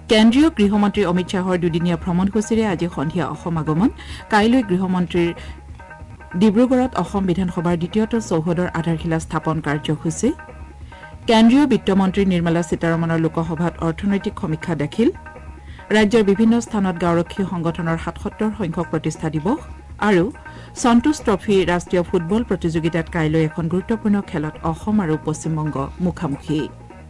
কেন্দ্ৰীয় গৃহমন্ত্ৰী অমিত শ্বাহৰ দুদিনীয়া ভ্ৰমণসূচীৰে আজি সন্ধিয়া অসম আগমন কাইলৈ গৃহমন্ত্ৰীৰ ডিব্ৰুগড়ত অসম বিধানসভাৰ দ্বিতীয়টো চৌহদৰ আধাৰশিলা স্থাপন কাৰ্যসূচী কেন্দ্ৰীয় বিত্তমন্ত্ৰী নিৰ্মলা সীতাৰমণৰ লোকসভাত অৰ্থনৈতিক সমীক্ষা দাখিল ৰাজ্যৰ বিভিন্ন স্থানত গাঁওৰক্ষী সংগঠনৰ ৭৭ সংখ্যক প্ৰতিষ্ঠা দিৱস আৰু সন্তোষ ট্ৰফী ৰাষ্ট্ৰীয় ফুটবল প্ৰতিযোগিতাত কাইলৈ এখন গুৰুত্বপূৰ্ণ খেলত অসম আৰু পশ্চিমবংগ মুখামুখি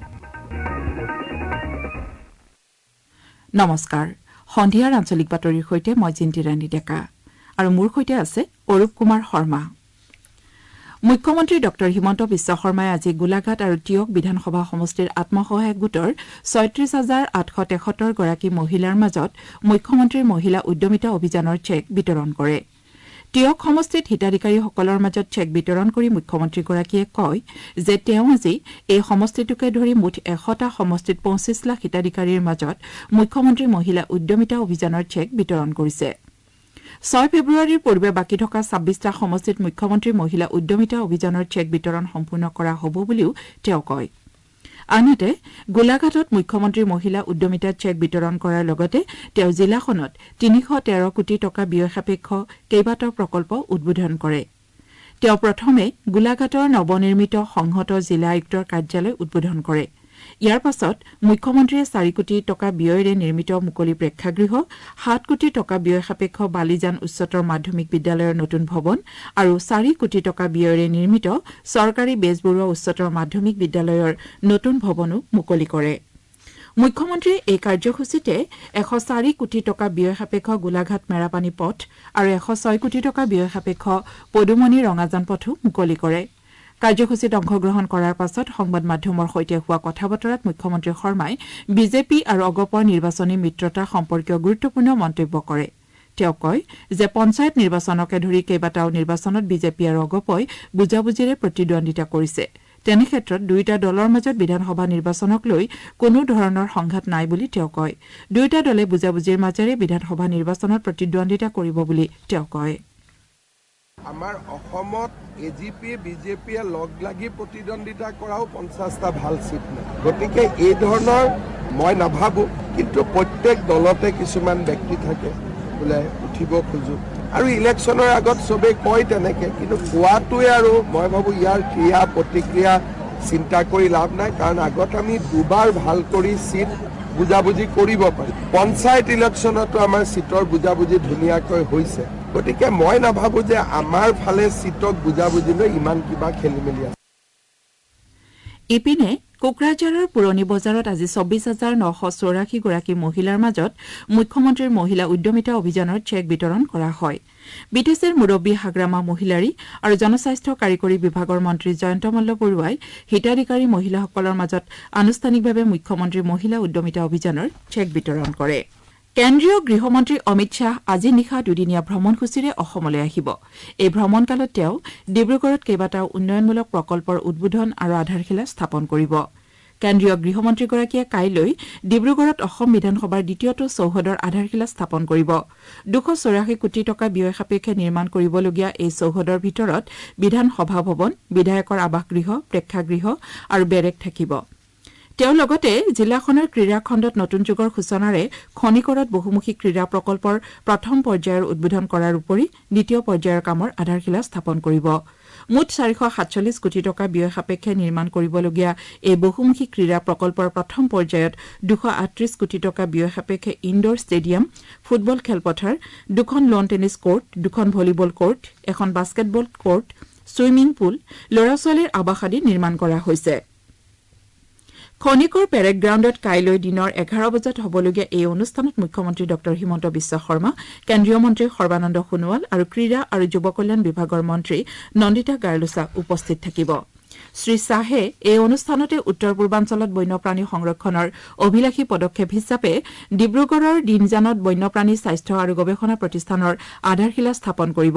নমস্কাৰ সন্ধিয়াৰ আঞ্চলিক বাতৰিৰ সৈতে মই জিন্তি ৰাণী ডেকা আৰু মোৰ সৈতে আছে অৰূপ কুমাৰ শৰ্মা মুখ্যমন্ত্ৰী ডক্টৰ হিমন্ত বিশ্ব শৰ্মাই আজি গোলাঘাট আৰু টিয়ক বিধানসভা সমষ্টিৰ আত্মসহায়ক গোটৰ ৩৬,৮৭৩ গৰাকী মহিলাৰ মাজত মুখ্যমন্ত্ৰীৰ মহিলা উদ্যমিতা অভিযানৰ চেক বিতৰণ কৰে টিয়ক সমষ্টিত হিতাধিকাৰীসকলৰ মাজত চেক বিতৰণ কৰি মুখ্যমন্ত্ৰীগৰাকীয়ে কয় যে তেওঁ আজি এই সমষ্টিটোকে ধৰি মুঠ ১০০টা সমষ্টিত ২৫ লাখ হিতাধিকাৰীৰ মাজত মুখ্যমন্ত্ৰী মহিলা উদ্যমিতা অভিযানৰ চেক বিতৰণ কৰিছে ৬ ফেব্ৰুৱাৰীৰ পূৰ্বে বাকী থকা ২৬টা সমষ্টিত মুখ্যমন্ত্ৰী মহিলা উদ্যমিতা অভিযানৰ চেক বিতৰণ সম্পূৰ্ণ কৰা হ'ব বুলিও তেওঁ কয় আনহাতে গোলাঘাটত মুখ্যমন্ত্ৰী মহিলা উদ্যমিতা চেক বিতৰণ কৰাৰ লগতে তেওঁ জিলাখনত ৩১৩ কোটি টকা ব্যয় সাপেক্ষ কেইবাটাও প্ৰকল্প উদ্বোধন কৰে তেওঁ প্ৰথমে গোলাঘাটৰ নৱনিৰ্মিত সংহত জিলা আয়ুক্তৰ কাৰ্যালয় উদ্বোধন কৰে ইয়াৰ পাছত মুখ্যমন্ত্ৰীয়ে ৪ কোটি টকা ব্যয়েৰে নিৰ্মিত মুকলি প্ৰেক্ষাগৃহ ৭ কোটি টকা ব্যয় সাপেক্ষ বালিজান উচ্চতৰ মাধ্যমিক বিদ্যালয়ৰ নতুন ভৱন আৰু ৪ কোটি টকা ব্যয়েৰে নিৰ্মিত চৰকাৰী বেজবৰুৱা উচ্চতৰ মাধ্যমিক বিদ্যালয়ৰ নতুন ভৱনো মুকলি কৰে মুখ্যমন্ত্ৰীয়ে এই কাৰ্যসূচীতে ১০৪ কোটি টকা ব্যয় সাপেক্ষ গোলাঘাট মেৰাপানী পথ আৰু ১০৬ কোটি টকা ব্যয় সাপেক্ষ পদুমণি ৰঙাজান পথো মুকলি কৰে কাৰ্যসূচীত অংশগ্ৰহণ কৰাৰ পাছত সংবাদ মাধ্যমৰ সৈতে হোৱা কথা বতৰাত মুখ্যমন্ত্ৰী শৰ্মাই বিজেপি আৰু অগপৰ নিৰ্বাচনী মিত্ৰতা সম্পৰ্কীয় গুৰুত্বপূৰ্ণ মন্তব্য কৰে তেওঁ কয় যে পঞ্চায়ত নিৰ্বাচনকে ধৰি কেইবাটাও নিৰ্বাচনত বিজেপি আৰু অগপই বুজাবুজিৰে প্ৰতিদ্বন্দ্বিতা কৰিছে তেনে ক্ষেত্ৰত দুয়োটা দলৰ মাজত বিধানসভা নিৰ্বাচনক লৈ কোনো ধৰণৰ সংঘাত নাই বুলি তেওঁ কয় দুয়োটা দলে বুজাবুজিৰ মাজেৰে বিধানসভা নিৰ্বাচনত প্ৰতিদ্বন্দ্বিতা কৰিব বুলি তেওঁ কয় আমাৰ অসমত এজিপি বিজেপিয়ে লগ লাগি প্ৰতিদ্বন্দ্বিতা কৰাও ৫০টা ভাল চিট নাই গতিকে এই ধৰণৰ মই নাভাবোঁ কিন্তু প্ৰত্যেক দলতে কিছুমান ব্যক্তি থাকে বোলে উঠিব খোজো আৰু ইলেকশ্যনৰ আগত চবেই কয় তেনেকৈ কিন্তু কোৱাটোৱে আৰু মই ভাবোঁ ইয়াৰ ক্ৰিয়া প্ৰতিক্ৰিয়া চিন্তা কৰি লাভ নাই কাৰণ আগত আমি দুবাৰ ভাল কৰি চিট বুজাবুজি কৰিব পাৰি পঞ্চায়ত ইলেকশ্যনতো আমাৰ চিটৰ বুজাবুজি ধুনীয়াকৈ হৈছে গতিকে মই নাভাবোঁ যে আমাৰ ফালে চিটক বুজাবুজিলৈ ইমান কিবা খেলি মেলি আছে ইপিনে কোকৰাঝাৰৰ পুৰণি বজাৰত আজি ২৪,৯৮৪ গৰাকী মহিলাৰ মাজত মুখ্যমন্ত্ৰীৰ মহিলা উদ্যমিতা অভিযানৰ চেক বিতৰণ কৰা হয় বিটিচিৰ মুৰব্বী হাগ্ৰামা মহিলাৰী আৰু জনস্বাস্থ্য কাৰিকৰী বিভাগৰ মন্ত্ৰী জয়ন্ত মল্ল বৰুৱাই হিতাধিকাৰী মহিলাসকলৰ মাজত আনুষ্ঠানিকভাৱে মুখ্যমন্ত্ৰীৰ মহিলা উদ্যমিতা অভিযানৰ চেক বিতৰণ কৰে কেন্দ্ৰীয় গৃহমন্ত্ৰী অমিত শ্বাহ আজি নিশা দুদিনীয়া ভ্ৰমণসূচীৰে অসমলৈ আহিব এই ভ্ৰমণকালত তেওঁ ডিব্ৰুগড়ত কেইবাটাও উন্নয়নমূলক প্ৰকল্পৰ উদ্বোধন আৰু আধাৰশিলা স্থাপন কৰিব কেন্দ্ৰীয় গৃহমন্ত্ৰীগৰাকীয়ে কাইলৈ ডিব্ৰুগড়ত অসম বিধানসভাৰ দ্বিতীয়টো চৌহদৰ আধাৰশিলা স্থাপন কৰিব ২৮৪ কোটি টকা ব্যয় সাপেক্ষে নিৰ্মাণ কৰিবলগীয়া এই চৌহদৰ ভিতৰত বিধানসভা ভৱন বিধায়কৰ আৱাসগৃহ প্ৰেক্ষাগৃহ আৰু বেৰেক থাকিব তেওঁ লগতে জিলাখনৰ ক্ৰীড়া খণ্ডত নতুন যুগৰ সূচনাৰে খনিকৰত বহুমুখী ক্ৰীড়া প্ৰকল্পৰ প্ৰথম পৰ্যায়ৰ উদ্বোধন কৰাৰ উপৰি দ্বিতীয় পৰ্যায়ৰ কামৰ আধাৰশিলা স্থাপন কৰিব মুঠ ৪৪৭ কোটি টকা ব্যয় সাপেক্ষে নিৰ্মাণ কৰিবলগীয়া এই বহুমুখী ক্ৰীড়া প্ৰকল্পৰ প্ৰথম পৰ্যায়ত ২৩৮ কোটি টকা ব্যয় সাপেক্ষে ইনডোৰ ষ্টেডিয়াম ফুটবল খেলপথাৰ দুখন লন টেনিছ কোৰ্ট দুখন ভলীবল কোৰ্ট এখন বাস্কেটবল কোৰ্ট ছুইমিং পুল ল'ৰা ছোৱালীৰ আৱাস আদি নিৰ্মাণ কৰা হৈছে খনিকৰ পেৰেড গ্ৰাউণ্ডত কাইলৈ দিনৰ ১১ বজাত হ'বলগীয়া এই অনুষ্ঠানত মুখ্যমন্ত্ৰী ডক্টৰ হিমন্ত বিশ্ব শৰ্মা কেন্দ্ৰীয় মন্ত্ৰী সৰ্বানন্দ সোণোৱাল আৰু ক্ৰীড়া আৰু যুৱ কল্যাণ বিভাগৰ মন্ত্ৰী নন্দিতা গাৰ্লুছা উপস্থিত থাকিব শ্ৰী শ্বাহে এই অনুষ্ঠানতে উত্তৰ পূৰ্বাঞ্চলত বন্যপ্ৰাণী সংৰক্ষণৰ অভিলাষী পদক্ষেপ হিচাপে ডিব্ৰুগড়ৰ দিনজানত বন্যপ্ৰাণী স্বাস্থ্য আৰু গৱেষণা প্ৰতিষ্ঠানৰ আধাৰশিলা স্থাপন কৰিব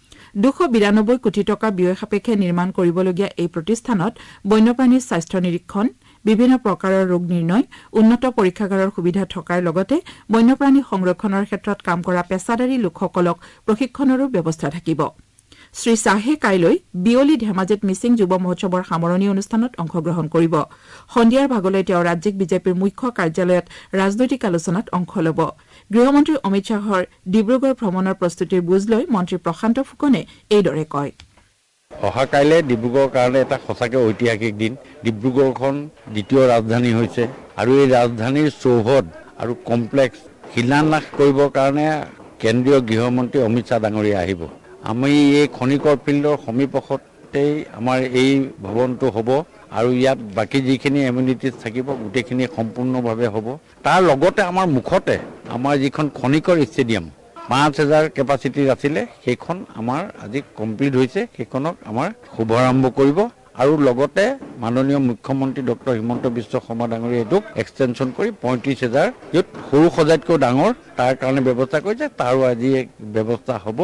২৯২ কোটি টকা ব্যয় সাপেক্ষে নিৰ্মাণ কৰিবলগীয়া এই প্ৰতিষ্ঠানত বন্যপ্ৰাণীৰ স্বাস্থ্য নিৰীক্ষণ বিভিন্ন প্ৰকাৰৰ ৰোগ নিৰ্ণয় উন্নত পৰীক্ষাগাৰৰ সুবিধা থকাৰ লগতে বন্যপ্ৰাণী সংৰক্ষণৰ ক্ষেত্ৰত কাম কৰা পেছাদাৰী লোকসকলক প্ৰশিক্ষণৰো ব্যৱস্থা থাকিব শ্ৰী শ্বাহে কাইলৈ বিয়লি ধেমাজিত মিছিং যুৱ মহোৎসৱৰ সামৰণি অনুষ্ঠানত অংশগ্ৰহণ কৰিব সন্ধিয়াৰ ভাগলৈ তেওঁ ৰাজ্যিক বিজেপিৰ মুখ্য কাৰ্যালয়ত ৰাজনৈতিক আলোচনাত অংশ ল'ব গৃহমন্ত্ৰী অমিত শ্বাহৰ ডিব্ৰুগড় ভ্ৰমণৰ প্ৰস্তুতিৰ বুজ লৈ মন্ত্ৰী প্ৰশান্ত ফুকনে এইদৰে কয় অহা কাইলে ডিব্ৰুগড়ৰ কাৰণে এটা সঁচাকৈ ঐতিহাসিক দিন ডিব্ৰুগড়খন দ্বিতীয় ৰাজধানী হৈছে আৰু এই ৰাজধানীৰ চৌহদ আৰু কমপ্লেক্স শিলান্যাস কৰিবৰ কাৰণে কেন্দ্ৰীয় গৃহমন্ত্ৰী অমিত শ্বাহ ডাঙৰীয়া আহিব আমি এই খনিকৰ ফিল্ডৰ সমীপতেই আমাৰ এই ভৱনটো হ'ব আৰু ইয়াত বাকী যিখিনি এমিউনিটিজ থাকিব গোটেইখিনি সম্পূৰ্ণভাৱে হ'ব তাৰ লগতে আমাৰ মুখতে আমাৰ যিখন খনিকৰ ষ্টেডিয়াম ৫,০০০ কেপাচিটিৰ আছিলে সেইখন আমাৰ আজি কমপ্লিট হৈছে সেইখনক আমাৰ শুভাৰম্ভ কৰিব আৰু লগতে মাননীয় মুখ্যমন্ত্ৰী ডক্টৰ হিমন্ত বিশ্ব শৰ্মা ডাঙৰীয়াই এইটোক এক্সটেনশ্যন কৰি ৩৫,০০০ য'ত সৰু সজাইতকৈ ডাঙৰ তাৰ কাৰণে ব্যৱস্থা কৰিছে তাৰো আজি এক ব্যৱস্থা হ'ব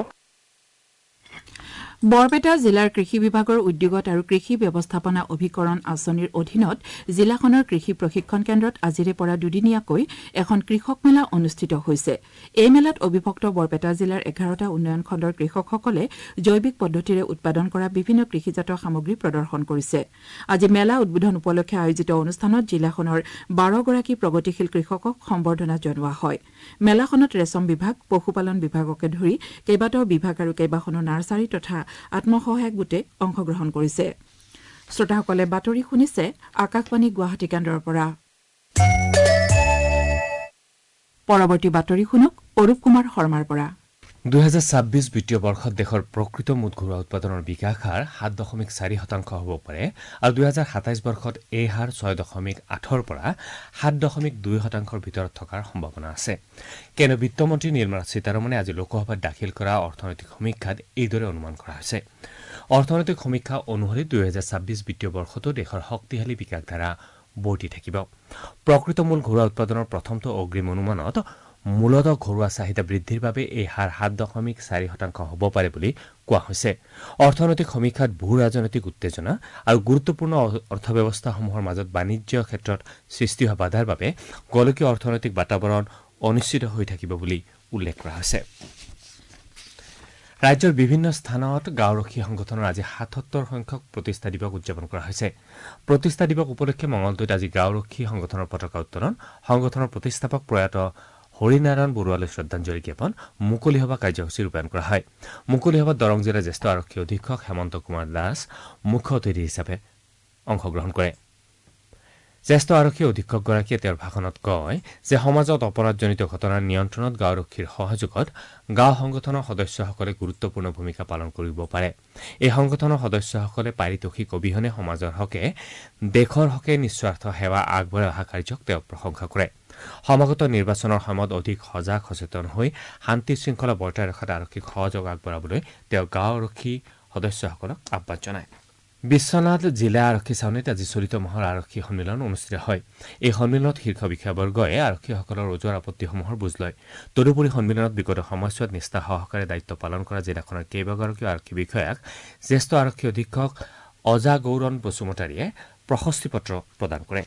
বৰপেটা জিলাৰ কৃষি বিভাগৰ উদ্যোগত আৰু কৃষি ব্যৱস্থাপনা অভিকৰণ আঁচনিৰ অধীনত জিলাখনৰ কৃষি প্ৰশিক্ষণ কেন্দ্ৰত আজিৰে পৰা দুদিনীয়াকৈ এখন কৃষক মেলা অনুষ্ঠিত হৈছে এই মেলাত অবিভক্ত বৰপেটা জিলাৰ ১১টা উন্নয়ন খণ্ডৰ কৃষকসকলে জৈৱিক পদ্ধতিৰে উৎপাদন কৰা বিভিন্ন কৃষিজাত সামগ্ৰী প্ৰদৰ্শন কৰিছে আজি মেলা উদ্বোধন উপলক্ষে আয়োজিত অনুষ্ঠানত জিলাখনৰ ১২গৰাকী প্ৰগতিশীল কৃষকক সম্বৰ্ধনা জনোৱা হয় মেলাখনত ৰেচম বিভাগ পশুপালন বিভাগকে ধৰি কেইবাটাও বিভাগ আৰু কেইবাখনো নাৰ্চাৰী তথা আত্মসহায়ক গোটে অংশগ্ৰহণ কৰিছে শ্ৰোতাসকলে বাতৰি শুনিছে আকাশবাণী গুৱাহাটী কেন্দ্ৰৰ পৰা পৰৱৰ্তী বাতৰি শুনক অৰূপ কুমাৰ শৰ্মাৰ পৰা ২০২৬ বিত্তীয় বৰ্ষত দেশৰ প্ৰকৃত মুঠ ঘৰুৱা উৎপাদনৰ বিকাশ হাৰ ৭.৪% হ'ব পাৰে আৰু ২০২৭ বৰ্ষত এই হাৰ ৬.৮ৰ পৰা ৭.২%ৰ ভিতৰত থকাৰ সম্ভাৱনা আছে কেন্দ্ৰীয় বিত্তমন্ত্ৰী নিৰ্মলা সীতাৰমণে আজি লোকসভাত দাখিল কৰা অৰ্থনৈতিক সমীক্ষাত এইদৰে অনুমান কৰা হৈছে অৰ্থনৈতিক সমীক্ষা অনুসৰি ২০২৬ বিত্তীয় বৰ্ষতো দেশৰ শক্তিশালী বিকাশ ধাৰা বৰ্তি থাকিব প্ৰকৃত মূল ঘৰুৱা উৎপাদনৰ প্ৰথমটো অগ্ৰিম অনুমানত মূলতঃ ঘৰুৱা চাহিদা বৃদ্ধিৰ বাবে এই হাৰ ৭.৪% হ'ব পাৰে বুলি কোৱা হৈছে অৰ্থনৈতিক সমীক্ষাত ভূ ৰাজনৈতিক উত্তেজনা আৰু গুৰুত্বপূৰ্ণ অৰ্থব্যৱস্থাসমূহৰ মাজত বাণিজ্য ক্ষেত্ৰত সৃষ্টি হোৱা বাধাৰ বাবে গোলকীয় অৰ্থনৈতিক বাতাবৰণ অনিশ্চিত হৈ থাকিব বুলি উল্লেখ কৰা হৈছে ৰাজ্যৰ বিভিন্ন স্থানত গাঁওৰক্ষী সংগঠনৰ আজি ৭৭ সংখ্যক প্ৰতিষ্ঠা দিৱস উদযাপন কৰা হৈছে প্ৰতিষ্ঠা দিৱস উপলক্ষে মঙলদৈত আজি গাঁওৰক্ষী সংগঠনৰ পতাকা উত্তোলন সংগঠনৰ প্ৰতিষ্ঠাপক প্ৰয়াত হৰিনাৰায়ণ বৰুৱালৈ শ্ৰদ্ধাঞ্জলি জ্ঞাপন মুকলি সভা কাৰ্যসূচী ৰূপায়ণ কৰা হয় মুকলি সভাত দৰং জিলাৰ জ্যেষ্ঠ আৰক্ষী অধীক্ষক হেমন্ত কুমাৰ দাস মুখ্য অতিথি হিচাপে অংশগ্ৰহণ কৰে জ্যেষ্ঠ আৰক্ষী অধীক্ষকগৰাকীয়ে তেওঁৰ ভাষণত কয় যে সমাজত অপৰাধজনিত ঘটনাৰ নিয়ন্ত্ৰণত গাঁওৰক্ষীৰ সহযোগত গাঁও সংগঠনৰ সদস্যসকলে গুৰুত্বপূৰ্ণ ভূমিকা পালন কৰিব পাৰে এই সংগঠনৰ সদস্যসকলে পাৰিতোষিক অবিহনে সমাজৰ হকে দেশৰ হকে নিস্বাৰ্থ সেৱা আগবঢ়াই অহা কাৰ্যক তেওঁ প্ৰশংসা কৰে সমাগত নিৰ্বাচনৰ সময়ত অধিক সজাগ সচেতন হৈ শান্তি শৃংখলা বৰ্তাই ৰখাত আৰক্ষীক সহযোগ আগবঢ়াবলৈ তেওঁ গাঁও আৰক্ষী সদস্যসকলক আহ্বান জনায় বিশ্বনাথ জিলা আৰক্ষী ছাউনীত আজি চলিত মাহৰ আৰক্ষী সন্মিলন অনুষ্ঠিত হয় এই সন্মিলনত শীৰ্ষ বিষয়াবৰ্গই আৰক্ষীসকলৰ ওজৰ আপত্তিসমূহৰ বুজ লয় তদুপৰি সন্মিলনত বিগত সময়ছোৱাত নিষ্ঠা সহকাৰে দায়িত্ব পালন কৰা জিলাখনৰ কেইবাগৰাকীও আৰক্ষী বিষয়াক জ্যেষ্ঠ আৰক্ষী অধীক্ষক অজাগৌৰণ বসুমতাৰীয়ে প্ৰশস্তি পত্ৰ প্ৰদান কৰে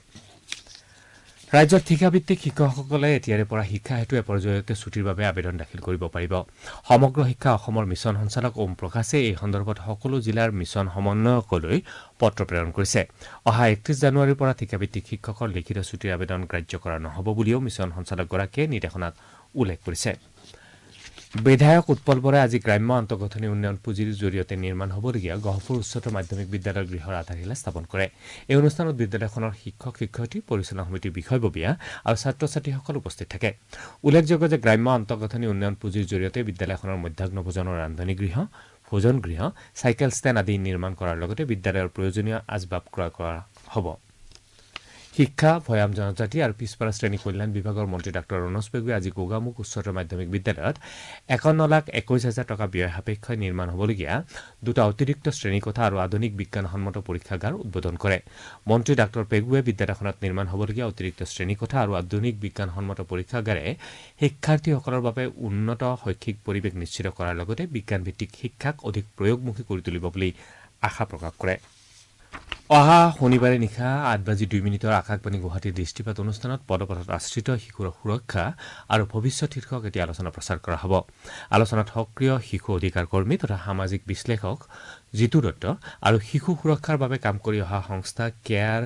ৰাজ্যৰ ঠিকাভিত্তিক শিক্ষকসকলে এতিয়াৰে পৰা শিক্ষা হেতু এপৰ জৰিয়তে ছুটিৰ বাবে আবেদন দাখিল কৰিব পাৰিব সমগ্ৰ শিক্ষা অসমৰ মিছন সঞ্চালক ওম প্ৰকাশে এই সন্দৰ্ভত সকলো জিলাৰ মিছন সমন্বয়কলৈ পত্ৰ প্ৰেৰণ কৰিছে অহা ৩১ জানুৱাৰীৰ পৰা ঠিকাভিত্তিক শিক্ষকৰ লিখিত ছুটিৰ আবেদন গ্ৰাহ্য কৰা নহ'ব বুলিও মিছন সঞ্চালকগৰাকীয়ে নিৰ্দেশনাত উল্লেখ কৰিছে বিধায়ক উৎপল বৰাই আজি গ্ৰাম্য আন্তঃগাঁথনি উন্নয়ন পুঁজিৰ জৰিয়তে নিৰ্মাণ হ'বলগীয়া গহপুৰ উচ্চতৰ মাধ্যমিক বিদ্যালয়ৰ গৃহৰ আধাৰশিলা স্থাপন কৰে এই অনুষ্ঠানত বিদ্যালয়খনৰ শিক্ষক শিক্ষয়িত্ৰী পৰিচালনা সমিতিৰ বিষয়ববীয়া আৰু ছাত্ৰ ছাত্ৰীসকল উপস্থিত থাকে উল্লেখযোগ্য যে গ্ৰাম্য আন্তঃগাঁথনি উন্নয়ন পুঁজিৰ জৰিয়তে বিদ্যালয়খনৰ মধ্যাহ্ন ভোজনৰ ৰান্ধনী গৃহ ভোজন গৃহ চাইকেল ষ্টেণ্ড আদি নিৰ্মাণ কৰাৰ লগতে বিদ্যালয়ৰ প্ৰয়োজনীয় আচবাব ক্ৰয় কৰা হ'ব শিক্ষা ভৈয়াম জনজাতি আৰু পিছপৰা শ্ৰেণী কল্যাণ বিভাগৰ মন্ত্ৰী ডাঃ ৰণোজ পেগুৱে আজি গোগামুখ উচ্চতৰ মাধ্যমিক বিদ্যালয়ত ৫১,২১,০০০ টকা ব্যয় সাপেক্ষে নিৰ্মাণ হ'বলগীয়া দুটা অতিৰিক্ত শ্ৰেণীকোঠা আৰু আধুনিক বিজ্ঞানসন্মত পৰীক্ষাগাৰ উদ্বোধন কৰে মন্ত্ৰী ডাঃ পেগুৱে বিদ্যালয়খনত নিৰ্মাণ হ'বলগীয়া অতিৰিক্ত শ্ৰেণীকোঠা আৰু আধুনিক বিজ্ঞানসন্মত পৰীক্ষাগাৰে শিক্ষাৰ্থীসকলৰ বাবে উন্নত শৈক্ষিক পৰিৱেশ নিশ্চিত কৰাৰ লগতে বিজ্ঞানভিত্তিক শিক্ষাক অধিক প্ৰয়োগমুখী কৰি তুলিব বুলি আশা প্ৰকাশ কৰে অহা শনিবাৰে নিশা 8:02 আকাশবাণী গুৱাহাটীৰ দৃষ্টিপাত অনুষ্ঠানত পদপথত আশ্ৰিত শিশুৰ সুৰক্ষা আৰু ভৱিষ্যত শীৰ্ষক এটি আলোচনা প্ৰচাৰ কৰা হ'ব। আলোচনাত সক্ৰিয় শিশু অধিকাৰ কৰ্মী তথা সামাজিক বিশ্লেষক জিতু দত্ত আৰু শিশু সুৰক্ষাৰ বাবে কাম কৰি অহা সংস্থা কেয়াৰ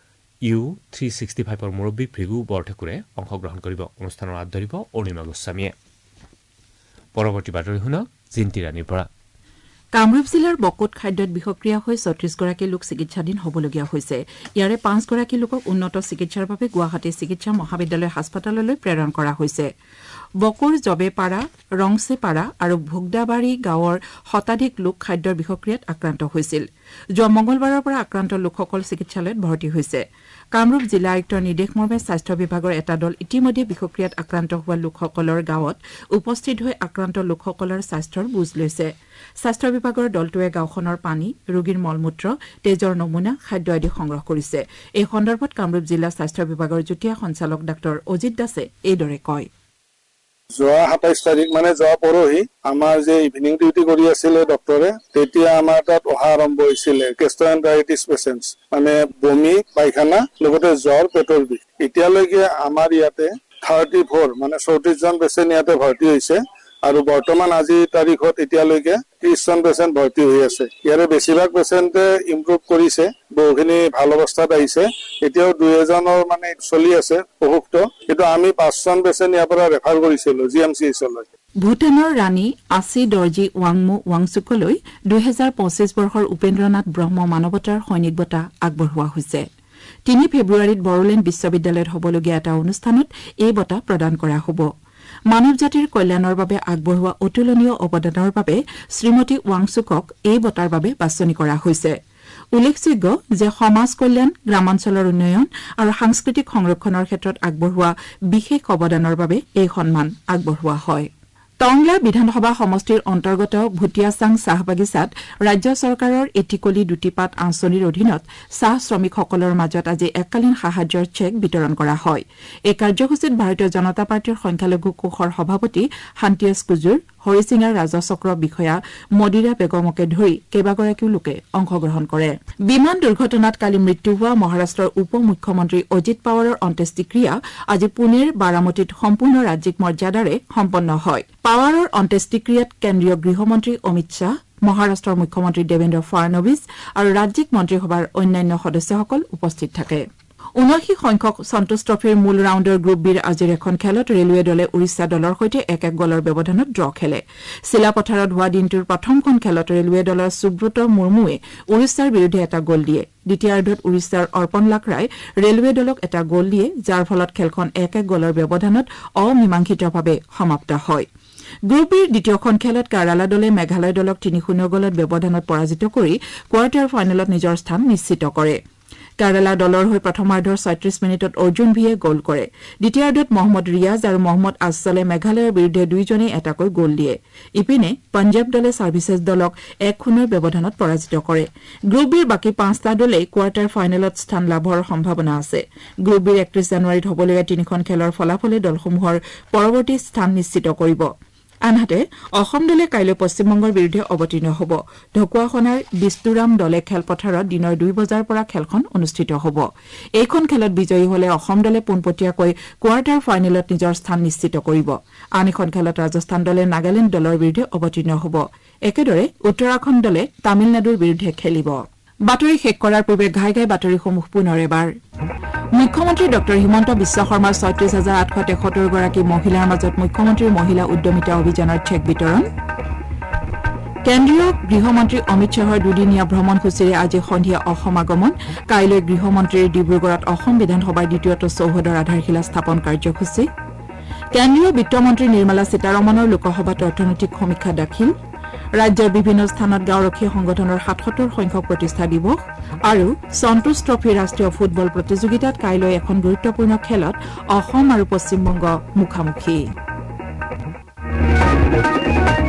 U365ৰ মুৰব্বী ভৃগু বৰঠাকুৰে অংশগ্ৰহণ কৰিব। অনুষ্ঠানৰ আঁত ধৰিব অৰুণিমা গোস্বামীয়ে। পৰৱৰ্তী বাতৰি শুনক জিন্তি ৰাণীৰ পৰা। কামৰূপ জিলাৰ বকোত খাদ্যত বিষক্ৰিয়া হৈ ৩৬গৰাকী লোক চিকিৎসাধীন হ'বলগীয়া হৈছে। ইয়াৰে ৫গৰাকী লোকক উন্নত চিকিৎসাৰ বাবে গুৱাহাটী চিকিৎসা মহাবিদ্যালয় হাস্পতাললৈ প্ৰেৰণ কৰা হৈছে। বকোৰ জবেপাৰা, ৰংছেপাৰা আৰু ভোগদাবাৰী গাঁৱৰ শতাধিক লোক খাদ্যৰ বিষক্ৰিয়াত আক্ৰান্ত হৈছিল। যোৱা মঙলবাৰৰ পৰা আক্ৰান্ত লোকসকল চিকিৎসালয়ত ভৰ্তি হৈছে। কামৰূপ জিলা আয়ুক্তৰ নিৰ্দেশমৰ্মে স্বাস্থ্য বিভাগৰ এটা দল ইতিমধ্যে বিষক্ৰিয়াত আক্ৰান্ত হোৱা লোকসকলৰ গাঁৱত উপস্থিত হৈ আক্ৰান্ত লোকসকলৰ স্বাস্থ্যৰ বুজ লৈছে। স্বাস্থ্য বিভাগৰ দলটোৱে গাঁওখনৰ পানী, ৰোগীৰ মলমূত্ৰ, তেজৰ নমুনা, খাদ্য আদি সংগ্ৰহ কৰিছে। এই সন্দৰ্ভত কামৰূপ জিলা স্বাস্থ্য বিভাগৰ যুটীয়া সঞ্চালক ডাঃ অজিত দাসে এইদৰে কয়। যোৱা ২৭ তাৰিখ মানে যোৱা পৰহি আমাৰ যে ইভিনিং ডিউটি কৰি আছিলে ডক্টৰে, তেতিয়া আমাৰ তাত অহা আৰম্ভ হৈছিলে গেষ্ট্ৰএন্টাৰাইটিছ পেচেণ্টছ, মানে বমি, পায়খানা, লগতে জ্বৰ, পেটৰ বিষ। এতিয়ালৈকে আমাৰ ইয়াতে 34 মানে 34জন পেচেণ্ট ইয়াতে ভৰ্তি হৈছে আৰু বৰ্তমান আজিৰ তাৰিখত এতিয়ালৈকে 30জন পেচেণ্ট ভৰ্তি হৈ আছে। ইয়াৰে বেছিভাগ পেচেণ্টে ইম্প্ৰুভ কৰিছে, বহুখিনি ভাল অৱস্থাত আহিছে। এতিয়াও 2-এজনৰ মানে চলি আছে অসুস্থ, কিন্তু আমি 5জন পেচেণ্ট ইয়াৰ পৰা ৰেফাৰ কৰিছিলো GMCHলৈ। ভূটানৰ ৰাণী আসি দৰ্জী ৱাংমু ৱাংচুকলৈ 2025 বৰ্ষৰ উপেন্দ্ৰনাথ ব্ৰহ্ম মানৱতাৰ সৈনিক বঁটা আগবঢ়োৱা হৈছে। 3 ফেব্ৰুৱাৰীত বড়োলেণ্ড বিশ্ববিদ্যালয়ত হ'বলগীয়া এটা অনুষ্ঠানত এই বঁটা প্ৰদান কৰা হ'ব। মানৱ জাতিৰ কল্যাণৰ বাবে আগবঢ়োৱা অতুলনীয় অৱদানৰ বাবে শ্ৰীমতী ৱাংচুকক এই বঁটাৰ বাবে বাছনি কৰা হৈছে। উল্লেখযোগ্য যে সমাজ কল্যাণ, গ্ৰামাঞ্চলৰ উন্নয়ন আৰু সাংস্কৃতিক সংৰক্ষণৰ ক্ষেত্ৰত আগবঢ়োৱা বিশেষ অৱদানৰ বাবে এই সন্মান আগবঢ়োৱা হয়। টংলা বিধানসভা সমষ্টিৰ অন্তৰ্গত ভুটিয়াচাং চাহ বাগিচাত ৰাজ্য চৰকাৰৰ এটিকলি দুটিপাত আঁচনিৰ অধীনত চাহ শ্ৰমিকসকলৰ মাজত আজি এককালীন সাহায্যৰ চেক বিতৰণ কৰা হয়। এই কাৰ্যসূচীত ভাৰতীয় জনতা পাৰ্টীৰ সংখ্যালঘু কোষৰ সভাপতি শান্তিয়েশ কুজুৰ, হৰিচিঙাৰ ৰাজচক্ৰ বিষয়া মদিৰা বেগমকে ধৰি কেইবাগৰাকীও লোকে অংশগ্ৰহণ কৰে। বিমান দুৰ্ঘটনাত কালি মৃত্যু হোৱা মহাৰাষ্ট্ৰৰ উপ মুখ্যমন্ত্ৰী অজিত পাৱাৰৰ অন্ত্যেষ্টিক্ৰিয়া আজি পুনেৰ বাৰামতীত সম্পূৰ্ণ ৰাজ্যিক মৰ্যাদাৰে সম্পন্ন হয়। পাৱাৰৰ অন্ত্যেষ্টিক্ৰিয়াত কেন্দ্ৰীয় গৃহমন্ত্ৰী অমিত শ্বাহ, মহাৰাষ্ট্ৰৰ মুখ্যমন্ত্ৰী দেৱেন্দ্ৰ ফাড়নবিছ আৰু ৰাজ্যিক মন্ত্ৰীসভাৰ অন্যান্য সদস্যসকল উপস্থিত থাকে। ৭৯ সংখ্যক সন্তোষ ট্ৰফীৰ মূল ৰাউণ্ডৰ গ্ৰুপ বিৰ আজিৰ এখন খেলত ৰেলৱে দলে উৰিষ্যা দলৰ সৈতে ১-১ গলৰ ব্যৱধানত ড্ৰ খেলে। চিলাপথাৰত হোৱা দিনটোৰ প্ৰথমখন খেলত ৰেলৱে দলৰ সুব্ৰত মুৰ্মুৱে উৰিষ্যাৰ বিৰুদ্ধে এটা গ'ল দিয়ে। দ্বিতীয়াৰ্ধত উৰিষ্যাৰ অৰ্পণ লাকৰাই ৰেলৱে দলক এটা গ'ল দিয়ে, যাৰ ফলত খেলখন ১-১ গলৰ ব্যৱধানত অমীমাংসিতভাৱে সমাপ্ত হয়। গ্ৰুপ বিৰ দ্বিতীয়খন খেলত কেৰালা দলে মেঘালয় দলক ৩-০ গলত ব্যৱধানত পৰাজিত কৰি কোৱাৰ্টাৰ ফাইনেলত নিজৰ স্থান নিশ্চিত কৰে। কেৰালা দলৰ হৈ প্ৰথমাৰ্ধৰ ৩৬ মিনিটত অৰ্জুন ভিয়ে গ'ল কৰে। দ্বিতীয়াৰ্ধত মহম্মদ ৰিয়াজ আৰু মহম্মদ আছলে মেঘালয়ৰ বিৰুদ্ধে দুয়োজনেই এটাকৈ গ'ল দিয়ে। ইপিনে পঞ্জাৱ দলে ছাৰ্ভিচেছ দলক ১-০ ব্যৱধানত পৰাজিত কৰে। গ্ৰুপ বিৰ বাকী ৫টা দলেই কোৱাৰ্টাৰ ফাইনেলত স্থান লাভৰ সম্ভাৱনা আছে। গ্ৰুপ বিৰ ৩১ জানুৱাৰীত হ'বলগীয়া 3খন খেলৰ ফলাফলে দলসমূহৰ পৰৱৰ্তী স্থান নিশ্চিত কৰিব। আনহাতে অসম দলে কাইলৈ পশ্চিমবংগৰ বিৰুদ্ধে অৱতীৰ্ণ হ'ব। ঢকুৱাখনাৰ বিস্তুৰাম দলে খেলপথাৰত দিনৰ ২ বজাৰ পৰা খেলখন অনুষ্ঠিত হ'ব। এইখন খেলত বিজয়ী হলে অসম দলে পোনপটীয়াকৈ কোৱাৰ্টাৰ ফাইনেলত নিজৰ স্থান নিশ্চিত কৰিব। আন এখন খেলত ৰাজস্থান দলে নাগালেণ্ড দলৰ বিৰুদ্ধে অৱতীৰ্ণ হ'ব। একেদৰে উত্তৰাখণ্ড দলে তামিলনাডুৰ বিৰুদ্ধে খেলিব। বাতৰি শেষ কৰাৰ পূৰ্বে ঘাই ঘাই বাতৰিসমূহ পুনৰ এবাৰ। মুখ্যমন্ত্ৰী ডঃ হিমন্ত বিশ্ব শৰ্মাৰ ৩৬,৮৭৩ গৰাকী মহিলাৰ মাজত মুখ্যমন্ত্ৰীৰ মহিলা উদ্যমিতা অভিযানৰ চেক বিতৰণ। কেন্দ্ৰীয় গৃহমন্ত্ৰী অমিত শ্বাহৰ দুদিনীয়া ভ্ৰমণসূচীৰে আজি সন্ধিয়া অসম আগমন। কাইলৈ গৃহমন্ত্ৰীৰ ডিব্ৰুগড়ত অসম বিধানসভাৰ দ্বিতীয়টো চৌহদৰ আধাৰশিলা স্থাপন কাৰ্যসূচী। কেন্দ্ৰীয় বিত্তমন্ত্ৰী নিৰ্মলা সীতাৰমণৰ লোকসভাত অৰ্থনৈতিক সমীক্ষা দাখিল। ৰাজ্যৰ বিভিন্ন স্থানত গাঁওৰক্ষী সংগঠনৰ ৭৭ সংখ্যক প্ৰতিষ্ঠা দিৱস আৰু সন্তোষ ট্ৰফী ৰাষ্ট্ৰীয় ফুটবল প্ৰতিযোগিতাত কাইলৈ এখন গুৰুত্বপূৰ্ণ খেলত অসম আৰু পশ্চিমবংগ মুখামুখি।